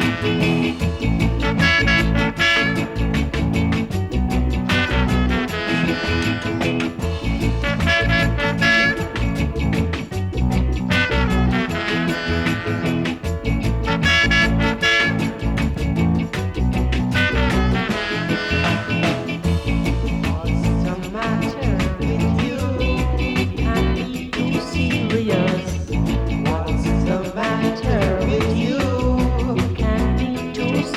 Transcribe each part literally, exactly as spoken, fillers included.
What's the matter with you? You can't be too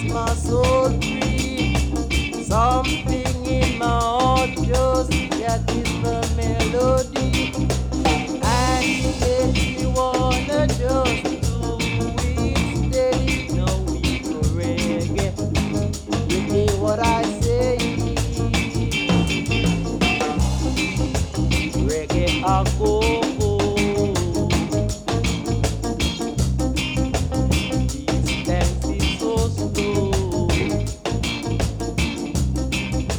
my soul free. Something in my heart just catches the melody, and it makes me wanna just do it steady. No, we go reggae. You hear what I say? Reggae a go go. This dance is so slow.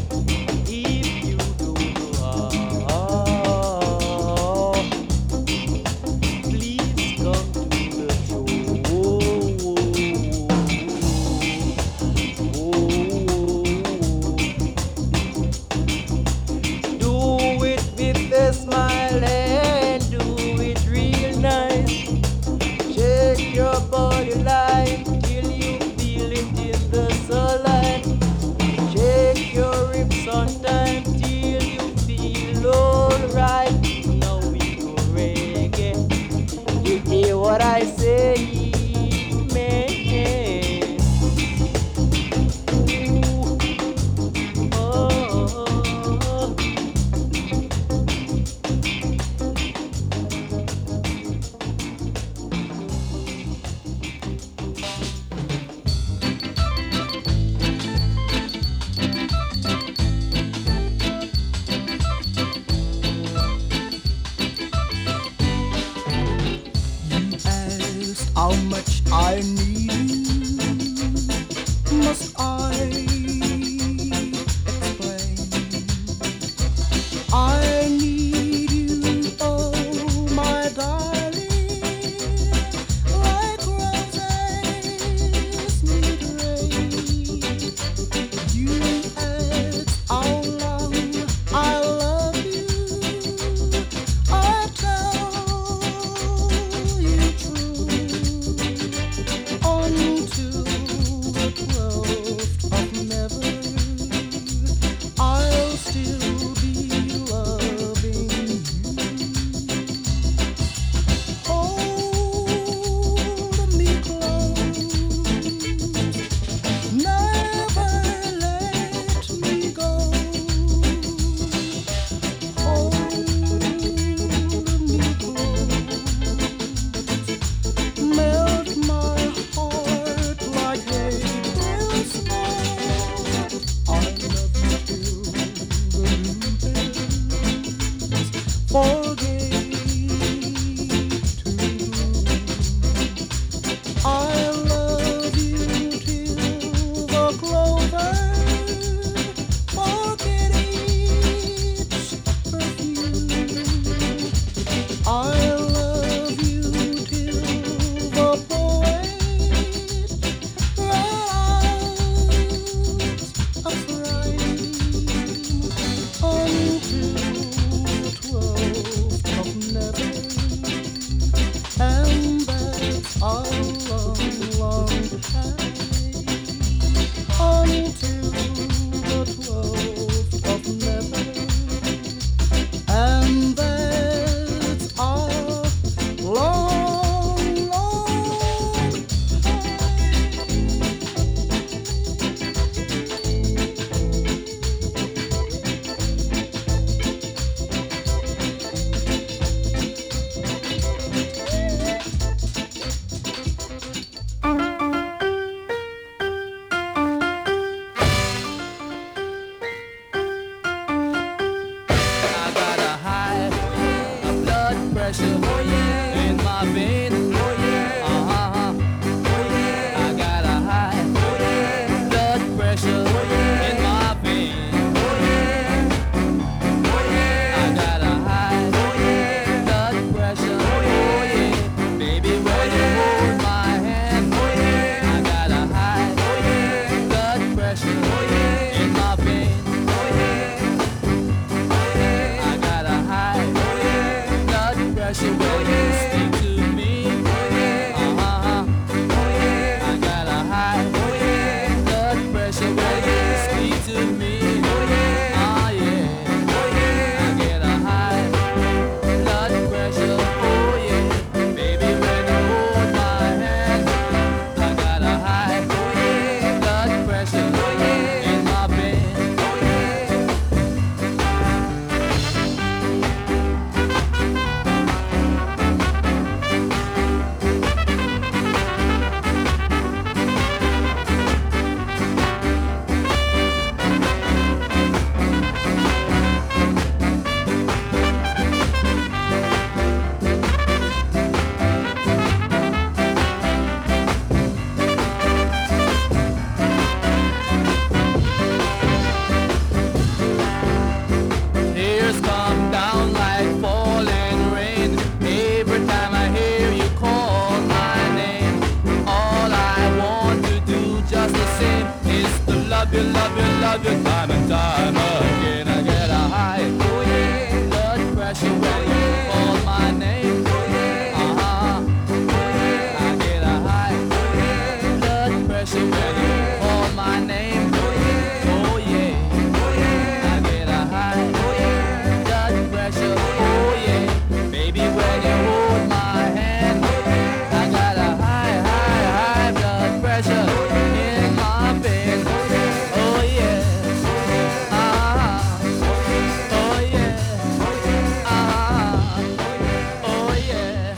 love you, love you, love you time and time again. I get a high, oh yeah, blood pressure when you call my name. Uh-huh, oh yeah, I get a high, oh yeah, blood pressure when you call my name. Oh yeah, oh yeah, I get a high, oh yeah, blood pressure. Oh yeah, baby when you hold my hand, I got a high, high, high blood pressure in my veins. Oh yeah, ah, oh yeah, ah, oh yeah.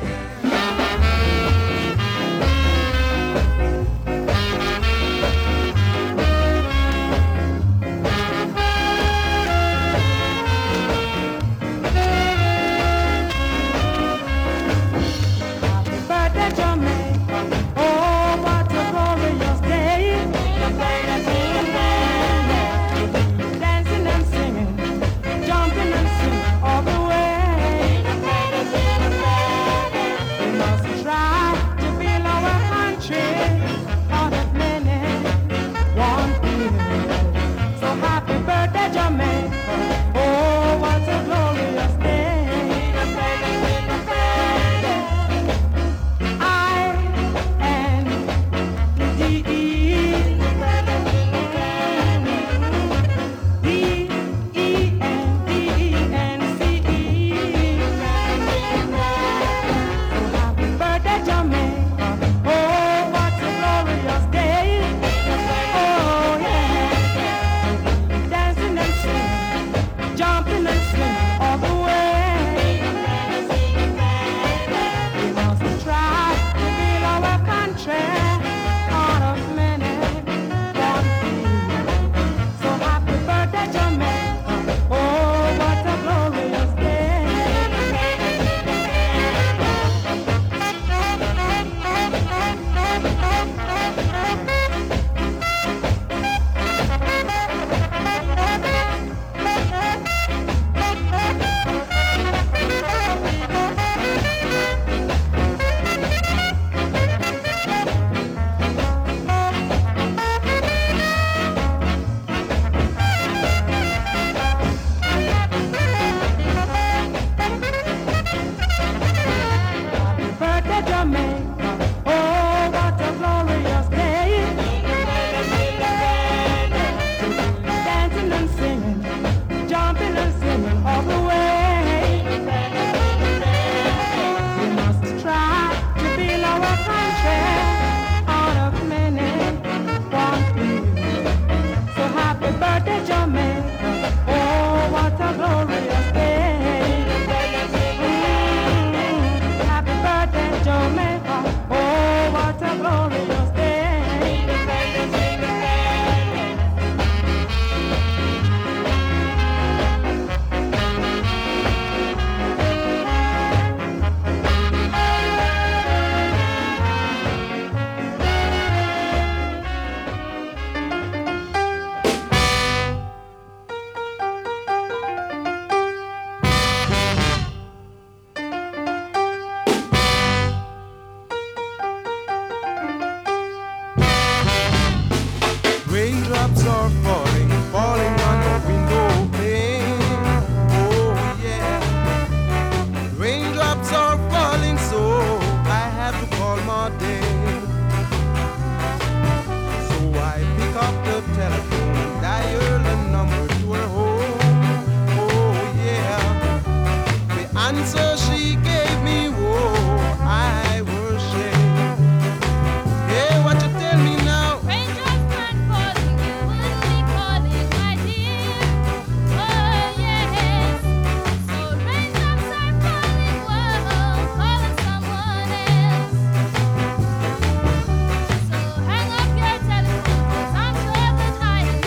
Birthday Jamaica, oh what a glorious day. Dancing and singing, jumping and singing all the way. We must try to build our country out of many, one feeling. So happy birthday Jamaica, oh what a glorious day. I N D E D E N D E N C E. So happy birthday Jamaica, oh what a glorious day. Oh yeah, dancing and singing, jumping and swinging all the way. We must try to build our country out of many, one feeling. So happy birthday Jamaica, oh what a glorious day. Happy birthday Jamaica, oh what a glorious day. Dancing and singing, jumping and singing all the way. We must try to build our country out of many, one feeling. So happy birthday Jamaica, oh what a glorious day. Mm, happy birthday Jamaica, oh what a glorious day. Raindrops are falling, falling on your window pane. Oh yeah. Raindrops are falling, so I have to call my day. So I pick up the telephone and dial the number to her home. Oh yeah. The answer she gave me, whoa, I was ashamed. Hey, what you tell me now? Raindrops aren't falling, you will be calling, my dear. Oh yes. So raindrops are falling, whoa, calling someone else. So hang up your telephone, 'cause I'm sure that I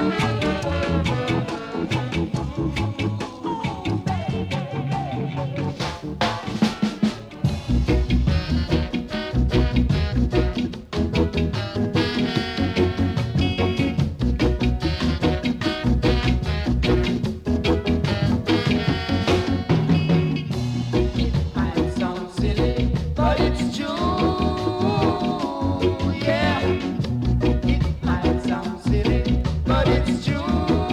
Might sound silly, but it's true. Yeah, it might sound silly, but it's true.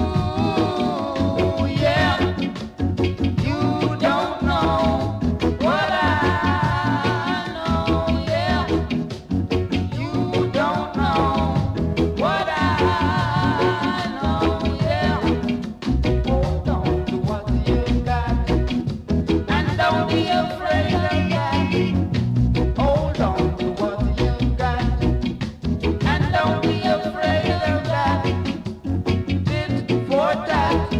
Yeah, you don't know what I know. Yeah, you don't know what I know. Yeah, hold on to what you got. And don't be afraid of that. Hold on to what you got. And don't be afraid of that. Tit for tat.